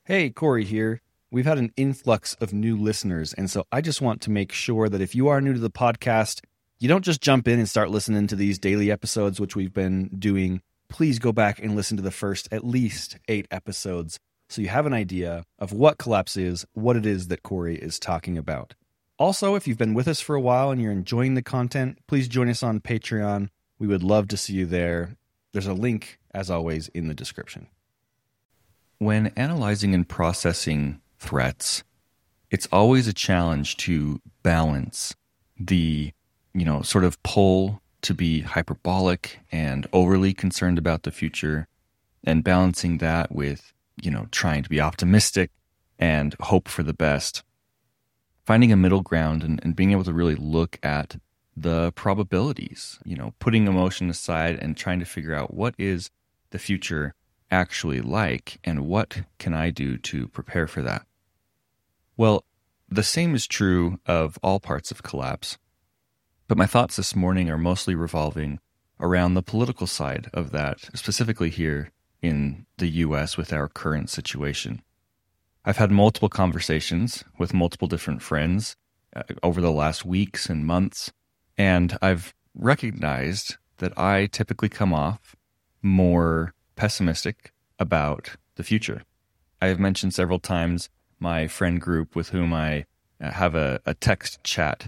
Hey, Corey here. We've had an influx of new listeners, and so I just want to make sure that if you are new to the podcast, you don't just jump in and start listening to these daily episodes, which we've been doing. Please go back and listen to the first at least 8 episodes so you have an idea of what Collapse is, what it is that Corey is talking about. Also, if you've been with us for a while and you're enjoying the content, please join us on Patreon. We would love to see you there. There's a link, as always, in the description. When analyzing and processing threats, it's always a challenge to balance the, sort of pull to be hyperbolic and overly concerned about the future, and balancing that with, trying to be optimistic and hope for the best. Finding a middle ground and being able to really look at the probabilities, putting emotion aside and trying to figure out what is the future actually like and what can I do to prepare for that. Well, the same is true of all parts of Collapse, but my thoughts this morning are mostly revolving around the political side of that, specifically here in the US with our current situation. I've had multiple conversations with multiple different friends over the last weeks and months, and I've recognized that I typically come off more pessimistic about the future. I have mentioned several times my friend group with whom I have a text chat,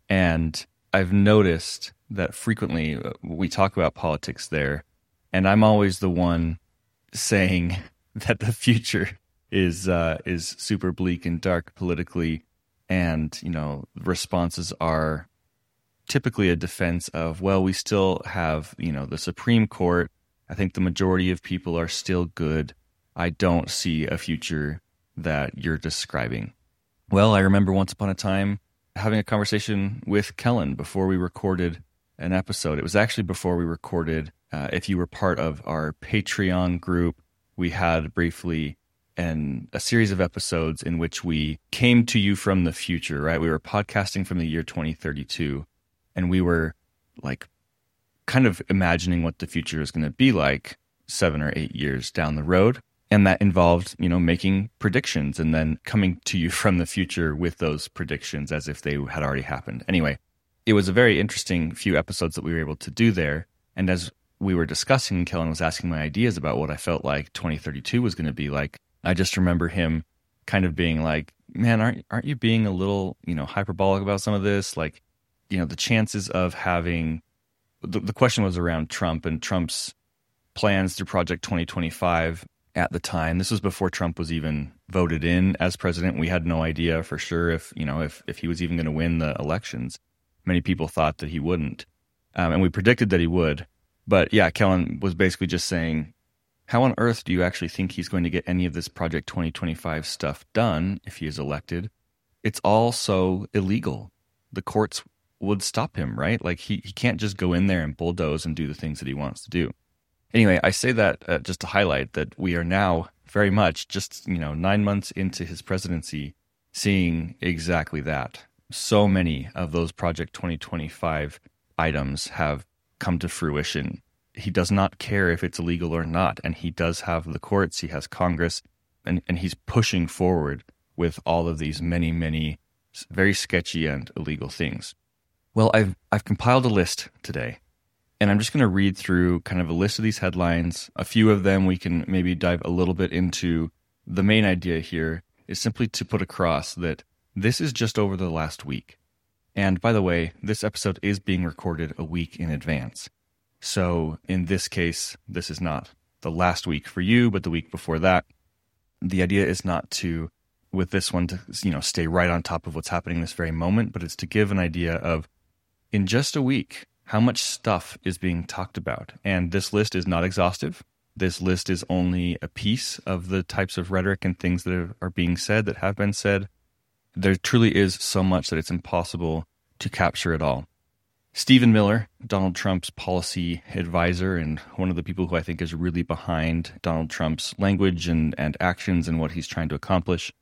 and I've noticed that frequently we talk about politics there, and I'm always the one saying that the future is super bleak and dark politically, and responses are typically a defense of, well, we still have the Supreme Court. I think the majority of people are still good. I don't see a future that you're describing. Well, I remember once upon a time having a conversation with Kellen before we recorded an episode. It was actually before we recorded. If you were part of our Patreon group, we had briefly a series of episodes in which we came to you from the future, right? We were podcasting from the year 2032, and we were like kind of imagining what the future is going to be like 7 or 8 years down the road. And that involved, making predictions and then coming to you from the future with those predictions as if they had already happened. Anyway, it was a very interesting few episodes that we were able to do there. And as we were discussing, Kellen was asking my ideas about what I felt like 2032 was going to be like. I just remember him kind of being like, man, aren't you being a little, hyperbolic about some of this? Like, the chances of having... The question was around Trump and Trump's plans through Project 2025 at the time. This was before Trump was even voted in as president. We had no idea for sure if he was even going to win the elections. Many people thought that he wouldn't. And we predicted that he would. But yeah, Kellen was basically just saying, how on earth do you actually think he's going to get any of this Project 2025 stuff done if he is elected? It's all so illegal. The courts would stop him, right? Like he can't just go in there and bulldoze and do the things that he wants to do. Anyway, I say that just to highlight that we are now very much just 9 months into his presidency, seeing exactly that. So many of those Project 2025 items have come to fruition. He does not care if it's illegal or not, and he does have the courts, he has Congress, and he's pushing forward with all of these many very sketchy and illegal things. Well, I've compiled a list today, and I'm just going to read through kind of a list of these headlines. A few of them we can maybe dive a little bit into. The main idea here is simply to put across that this is just over the last week. And by the way, this episode is being recorded a week in advance. So in this case, this is not the last week for you, but the week before that. The idea is not to, with this one, to stay right on top of what's happening this very moment, but it's to give an idea of, in just a week, how much stuff is being talked about. And this list is not exhaustive. This list is only a piece of the types of rhetoric and things that are being said, that have been said. There truly is so much that it's impossible to capture it all. Stephen Miller, Donald Trump's policy advisor and one of the people who I think is really behind Donald Trump's language and actions and what he's trying to accomplish,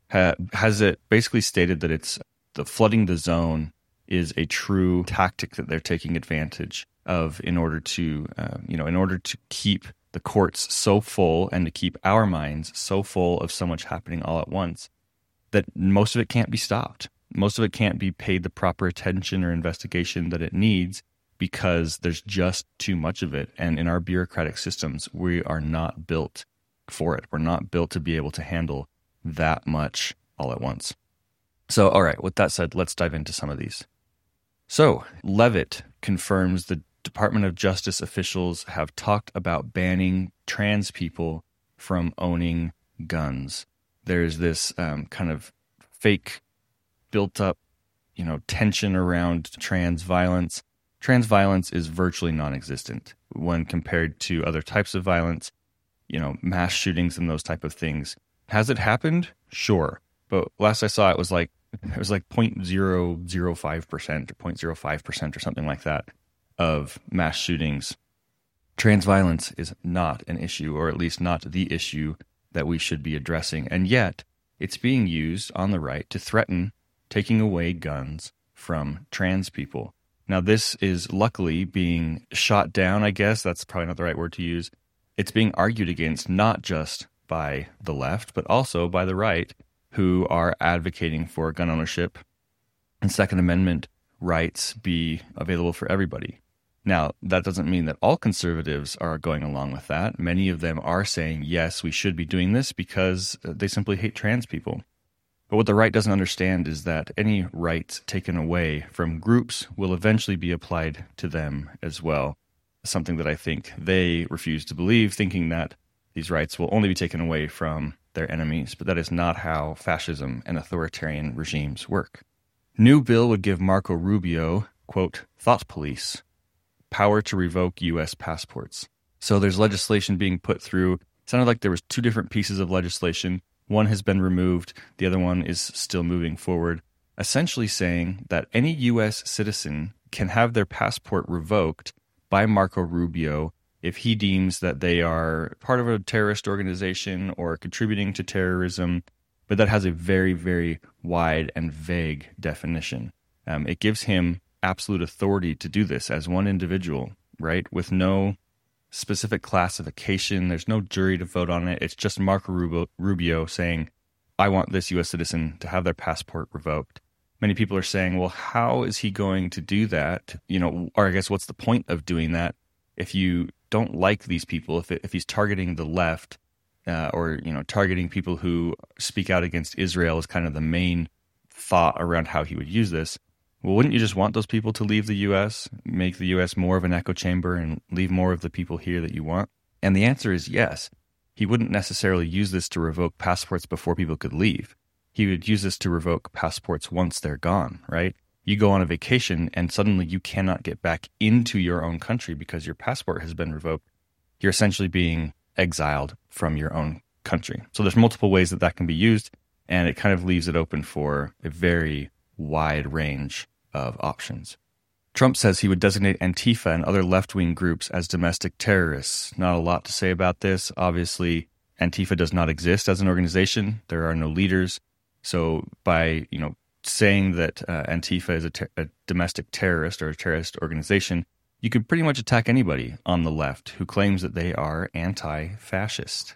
has it basically stated that it's the flooding the zone is a true tactic that they're taking advantage of in order to keep the courts so full and to keep our minds so full of so much happening all at once that most of it can't be stopped. Most of it can't be paid the proper attention or investigation that it needs because there's just too much of it. And in our bureaucratic systems, we are not built for it. We're not built to be able to handle that much all at once. So, all right, with that said, let's dive into some of these. So, Leavitt confirms the Department of Justice officials have talked about banning trans people from owning guns. There's this kind of fake built-up, tension around trans violence. Trans violence is virtually non-existent when compared to other types of violence, mass shootings and those type of things. Has it happened? Sure. But last I saw, it was like 0.005% or 0.05% or something like that of mass shootings. Trans violence is not an issue, or at least not the issue that we should be addressing. And yet, it's being used on the right to threaten taking away guns from trans people. Now, this is luckily being shot down, I guess. That's probably not the right word to use. It's being argued against not just by the left, but also by the right, who are advocating for gun ownership and Second Amendment rights be available for everybody. Now, that doesn't mean that all conservatives are going along with that. Many of them are saying, yes, we should be doing this because they simply hate trans people. But what the right doesn't understand is that any rights taken away from groups will eventually be applied to them as well. Something that I think they refuse to believe, thinking that these rights will only be taken away from their enemies. But that is not how fascism and authoritarian regimes work. New bill would give Marco Rubio, quote, thought police, power to revoke U.S. passports. So there's legislation being put through. It sounded like there was two different pieces of legislation. One has been removed. The other one is still moving forward, essentially saying that any U.S. citizen can have their passport revoked by Marco Rubio if he deems that they are part of a terrorist organization or contributing to terrorism, but that has a very, very wide and vague definition. It gives him absolute authority to do this as one individual, right, with no specific classification. There's no jury to vote on it. It's just Marco Rubio saying, I want this U.S. citizen to have their passport revoked. Many people are saying, well, how is he going to do that? Or I guess what's the point of doing that if you don't like these people, if he's targeting the left or targeting people who speak out against Israel is kind of the main thought around how he would use this. Well, wouldn't you just want those people to leave the U.S., make the U.S. more of an echo chamber and leave more of the people here that you want? And the answer is yes. He wouldn't necessarily use this to revoke passports before people could leave. He would use this to revoke passports once they're gone, right? You go on a vacation and suddenly you cannot get back into your own country because your passport has been revoked. You're essentially being exiled from your own country. So there's multiple ways that can be used, and it kind of leaves it open for a very wide range of options. Trump says he would designate Antifa and other left-wing groups as domestic terrorists. Not a lot to say about this. Obviously, Antifa does not exist as an organization. There are no leaders. So by, saying that Antifa is a domestic terrorist or a terrorist organization, you could pretty much attack anybody on the left who claims that they are anti-fascist.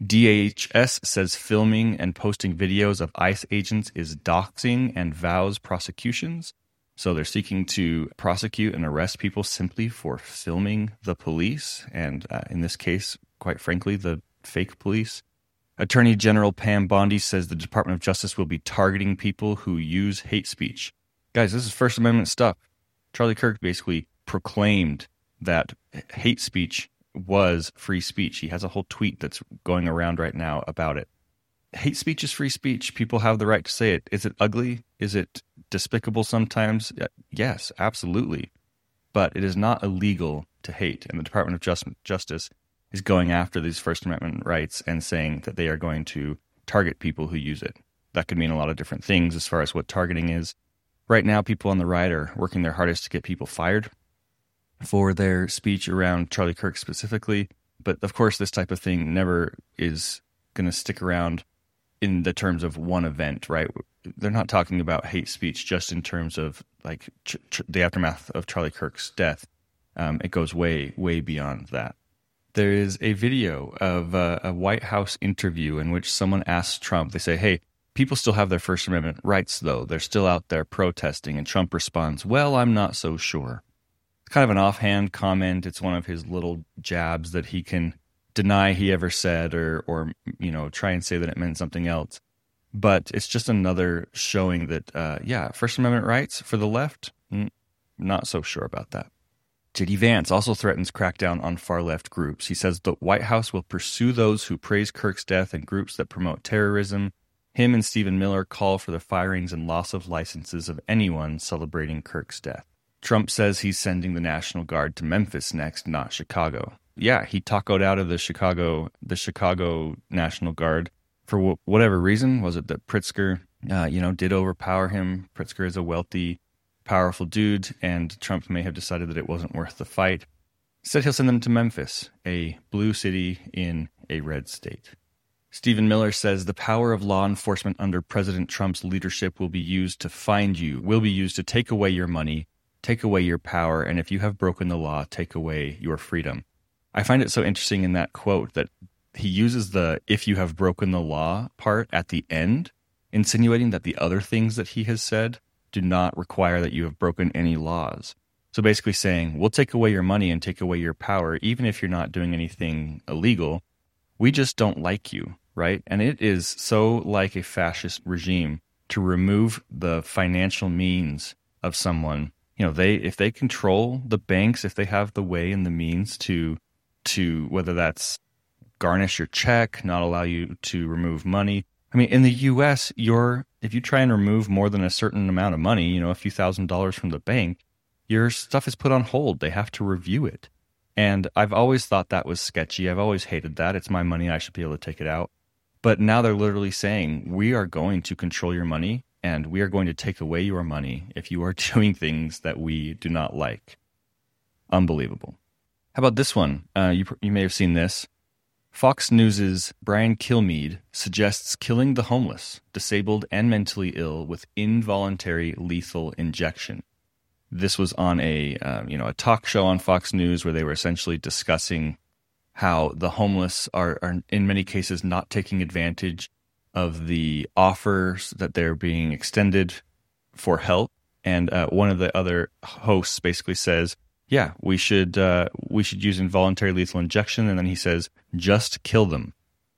DHS says filming and posting videos of ICE agents is doxing and vows prosecutions. So they're seeking to prosecute and arrest people simply for filming the police, and in this case, quite frankly, the fake police. Attorney General Pam Bondi says the Department of Justice will be targeting people who use hate speech. Guys, this is First Amendment stuff. Charlie Kirk basically proclaimed that hate speech was free speech. He has a whole tweet that's going around right now about it. Hate speech is free speech. People have the right to say it. Is it ugly? Is it despicable sometimes? Yes, absolutely. But it is not illegal to hate. And the Department of Justice is going after these First Amendment rights and saying that they are going to target people who use it. That could mean a lot of different things as far as what targeting is. Right now, people on the right are working their hardest to get people fired for their speech around Charlie Kirk specifically. But of course, this type of thing never is going to stick around in the terms of one event, right? They're not talking about hate speech just in terms of like the aftermath of Charlie Kirk's death. It goes way, way beyond that. There is a video of a White House interview in which someone asks Trump, they say, hey, people still have their First Amendment rights, though. They're still out there protesting. And Trump responds, well, I'm not so sure. It's kind of an offhand comment. It's one of his little jabs that he can deny he ever said or try and say that it meant something else. But it's just another showing that, First Amendment rights for the left, not so sure about that. J.D. Vance also threatens crackdown on far-left groups. He says the White House will pursue those who praise Kirk's death and groups that promote terrorism. Him and Stephen Miller call for the firings and loss of licenses of anyone celebrating Kirk's death. Trump says he's sending the National Guard to Memphis next, not Chicago. Yeah, he tacoed out of the Chicago National Guard for whatever reason. Was it that Pritzker, did overpower him? Pritzker is a wealthy, powerful dude, and Trump may have decided that it wasn't worth the fight. Said he'll send them to Memphis, a blue city in a red state. Stephen Miller says the power of law enforcement under President Trump's leadership will be used to find you, will be used to take away your money, take away your power, and if you have broken the law, take away your freedom. I find it so interesting in that quote that he uses the if you have broken the law part at the end, insinuating that the other things that he has said do not require that you have broken any laws. So basically saying, we'll take away your money and take away your power, even if you're not doing anything illegal. We just don't like you, right? And it is so like a fascist regime to remove the financial means of someone. If they control the banks, if they have the way and the means to whether that's garnish your check, not allow you to remove money. I mean, in the U.S., if you try and remove more than a certain amount of money, a few $1,000s from the bank, your stuff is put on hold. They have to review it. And I've always thought that was sketchy. I've always hated that. It's my money. I should be able to take it out. But now they're literally saying, we are going to control your money and we are going to take away your money if you are doing things that we do not like. Unbelievable. How about this one? You may have seen this. Fox News' Brian Kilmeade suggests killing the homeless, disabled, and mentally ill with involuntary lethal injection. This was on a talk show on Fox News where they were essentially discussing how the homeless are in many cases not taking advantage of the offers that they're being extended for help. And one of the other hosts basically says, yeah, we should use involuntary lethal injection. And then he says, just kill them.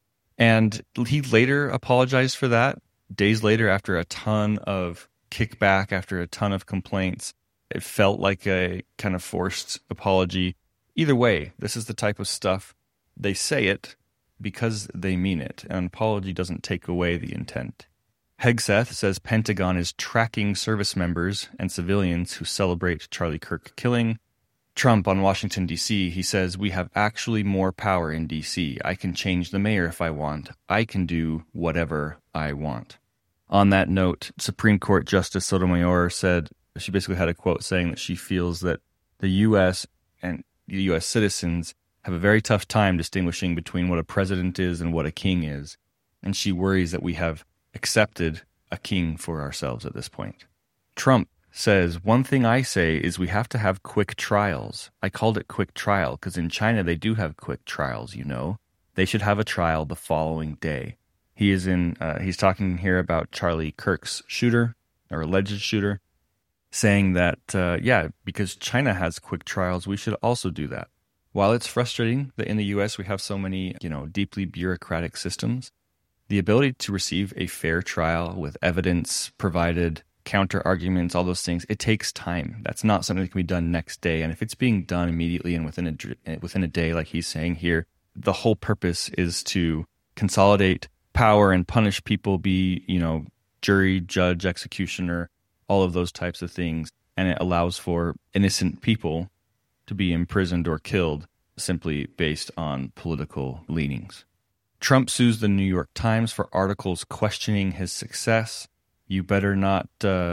And he later apologized for that. Days later, after a ton of kickback, after a ton of complaints, it felt like a kind of forced apology. Either way, this is the type of stuff they say it because they mean it. An apology doesn't take away the intent. Hegseth says Pentagon is tracking service members and civilians who celebrate Charlie Kirk killing. Trump on Washington, D.C., he says, we have actually more power in D.C. I can change the mayor if I want. I can do whatever I want. On that note, Supreme Court Justice Sotomayor said, she basically had a quote saying that she feels that the U.S. and the U.S. citizens have a very tough time distinguishing between what a president is and what a king is. And she worries that we have accepted a king for ourselves at this point. Trump says, one thing I say is we have to have quick trials. I called it quick trial because in China they do have quick trials, They should have a trial the following day. He's talking here about Charlie Kirk's shooter, or alleged shooter, saying that, because China has quick trials, we should also do that. While it's frustrating that in the U.S. we have so many, deeply bureaucratic systems, the ability to receive a fair trial with evidence provided, counter arguments, all those things, it takes time. That's not something that can be done next day. And if it's being done immediately and within a day, like he's saying here, the whole purpose is to consolidate power and punish people, be, jury, judge, executioner, all of those types of things. And it allows for innocent people to be imprisoned or killed simply based on political leanings. Trump sues the New York Times for articles questioning his success. You better not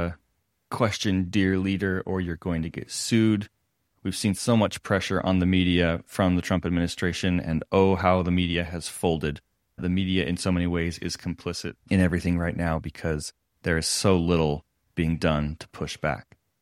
question dear leader or you're going to get sued. We've seen so much pressure on the media from the Trump administration, and oh, how the media has folded. The media in so many ways is complicit in everything right now because there is so little being done to push back.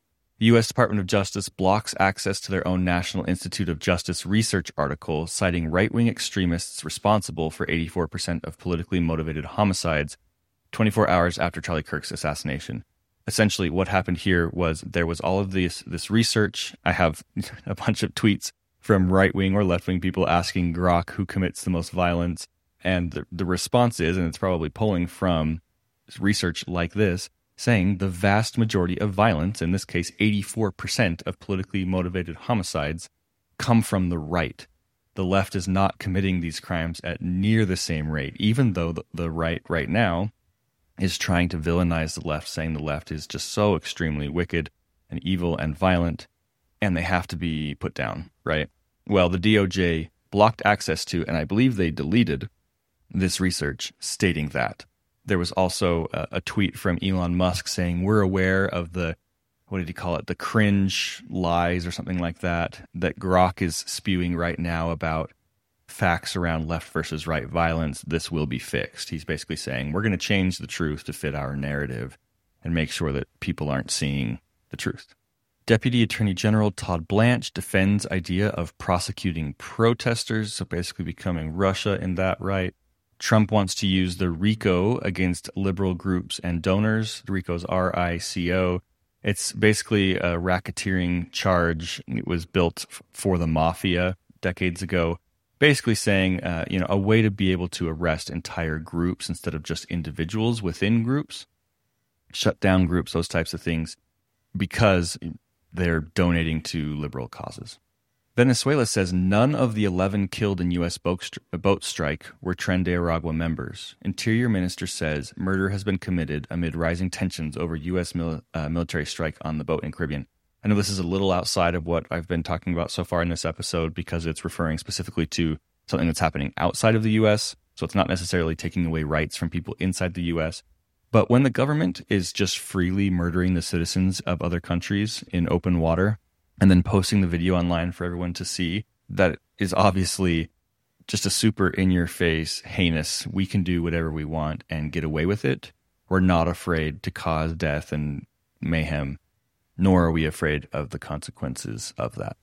The U.S. Department of Justice blocks access to their own National Institute of Justice research article, citing right-wing extremists responsible for 84% of politically motivated homicides 24 hours after Charlie Kirk's assassination. Essentially, what happened here was there was all of this research. I have a bunch of tweets from right-wing or left-wing people asking Grok who commits the most violence. And the response is, and it's probably pulling from research like this, saying the vast majority of violence, in this case 84% of politically motivated homicides, come from the right. The left is not committing these crimes at near the same rate, even though the right now is trying to villainize the left, saying the left is just so extremely wicked and evil and violent, and they have to be put down, right? Well, the DOJ blocked access to, and I believe they deleted, this research stating that. There was also a tweet from Elon Musk saying, we're aware of the, what did he call it, the cringe lies or something like that Grok is spewing right now about facts around left versus right violence. This will be fixed. He's basically saying, we're going to change the truth to fit our narrative and make sure that people aren't seeing the truth. Deputy Attorney General Todd Blanche defends idea of prosecuting protesters, so basically becoming Russia in that right. Trump wants to use the RICO against liberal groups and donors. The RICO's RICO. It's basically a racketeering charge. It was built for the mafia decades ago, basically saying, a way to be able to arrest entire groups instead of just individuals within groups, shut down groups, those types of things, because they're donating to liberal causes. Venezuela says none of the 11 killed in U.S. boat strike were Tren de Aragua members. Interior Minister says murder has been committed amid rising tensions over U.S. military strike on the boat in Caribbean. I know this is a little outside of what I've been talking about so far in this episode because it's referring specifically to something that's happening outside of the U.S., so it's not necessarily taking away rights from people inside the U.S. But when the government is just freely murdering the citizens of other countries in open water, and then posting the video online for everyone to see, that is obviously just a super in-your-face, heinous, we can do whatever we want and get away with it. We're not afraid to cause death and mayhem, nor are we afraid of the consequences of that.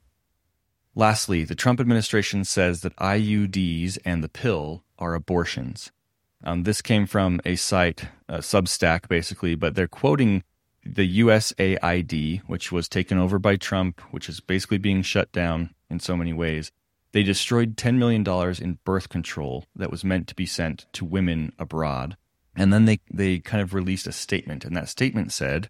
Lastly, the Trump administration says that IUDs and the pill are abortions. This came from a site, Substack basically, but they're quoting the USAID, which was taken over by Trump, which is basically being shut down in so many ways. They destroyed $10 million in birth control that was meant to be sent to women abroad. And then they kind of released a statement, and that statement said,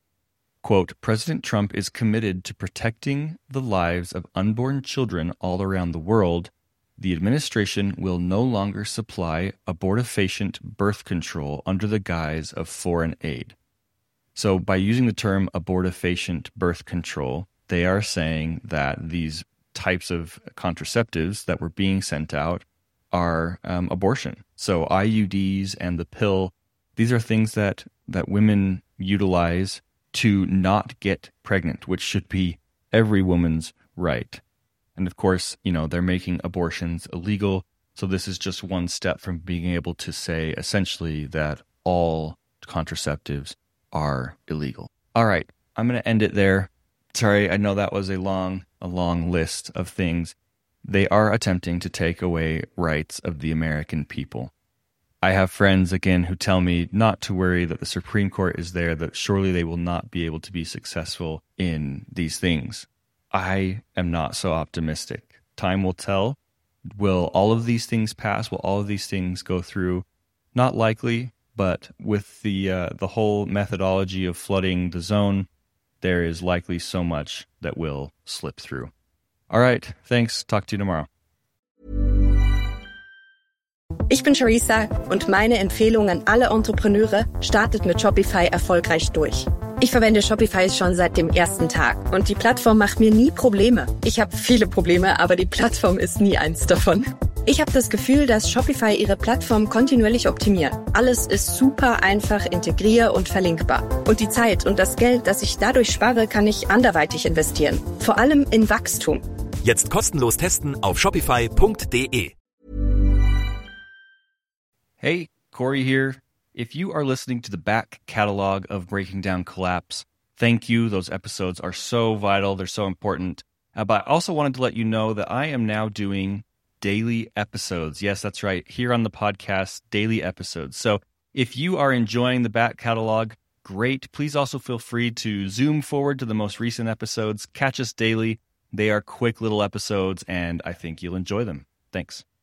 quote, President Trump is committed to protecting the lives of unborn children all around the world. The administration will no longer supply abortifacient birth control under the guise of foreign aid. So by using the term abortifacient birth control, they are saying that these types of contraceptives that were being sent out are abortion. So IUDs and the pill, these are things that women utilize to not get pregnant, which should be every woman's right. And of course, they're making abortions illegal. So this is just one step from being able to say essentially that all contraceptives are illegal. All right, I'm going to end it there. Sorry, I know that was a long list of things. They are attempting to take away rights of the American people. I have friends, again, who tell me not to worry, that the Supreme Court is there, that surely they will not be able to be successful in these things. I am not so optimistic. Time will tell. Will all of these things pass? Will all of these things go through? Not likely. But with the whole methodology of flooding the zone, there is likely so much that will slip through. All right, thanks. Talk to you tomorrow. Ich bin Charissa und meine Empfehlung an alle Entrepreneure, startet mit Shopify erfolgreich durch. Ich verwende Shopify schon seit dem ersten Tag und die Plattform macht mir nie Probleme. Ich habe viele Probleme, aber die Plattform ist nie eins davon. Ich habe das Gefühl, dass Shopify ihre Plattform kontinuierlich optimiert. Alles ist super einfach, integrier- und verlinkbar. Und die Zeit und das Geld, das ich dadurch spare, kann ich anderweitig investieren. Vor allem in Wachstum. Jetzt kostenlos testen auf shopify.de. Hey, Corey here. If you are listening to the back catalog of Breaking Down Collapse, Thank you. Those episodes are so vital. They're so important. But I also wanted to let you know that I am now doing daily episodes. Yes, that's right. Here on the podcast, daily episodes. So if you are enjoying the back catalog, great. Please also feel free to zoom forward to the most recent episodes. Catch us daily. They are quick little episodes, and I think you'll enjoy them. Thanks.